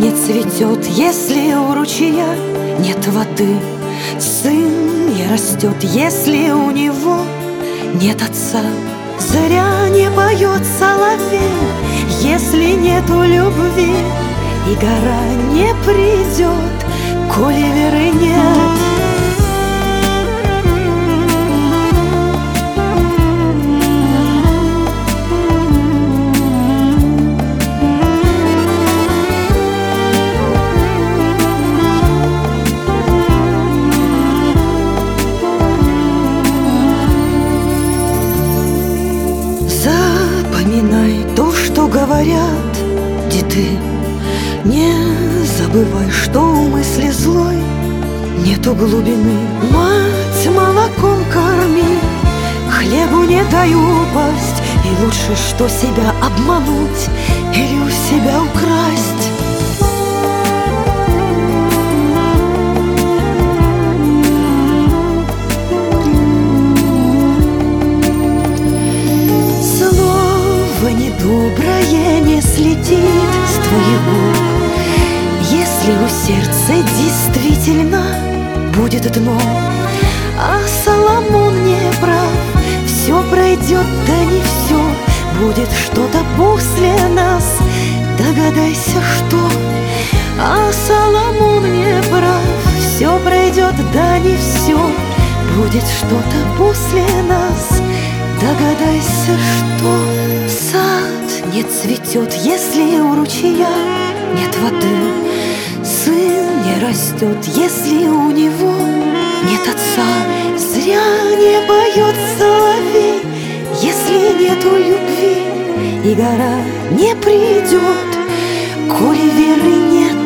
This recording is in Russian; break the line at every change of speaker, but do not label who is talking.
не цветет, если у ручья нет воды. Сын не растет, если у него нет отца. Зря не поет соловей, если нету любви. И гора не придет, коли веры нет. Запоминай то, что говорят деды. Не забывай, что у мысли злой нету глубины. Мать молоком корми, хлебу не дай упасть. И лучше, что себя обмануть или у себя украсть. Недоброе не слетит с твоих губ, если у сердца действительно будет дно. А Соломон не прав, все пройдет, да не все. Будет что-то после нас, догадайся, что. А Соломон не прав, все пройдет, да не все. Будет что-то после нас, догадайся, что. Сад не цветет, если у ручья нет воды. Сын не растет, если у него нет отца. Зря не поет соловей, если нету любви. И гора не придет, коли веры нет.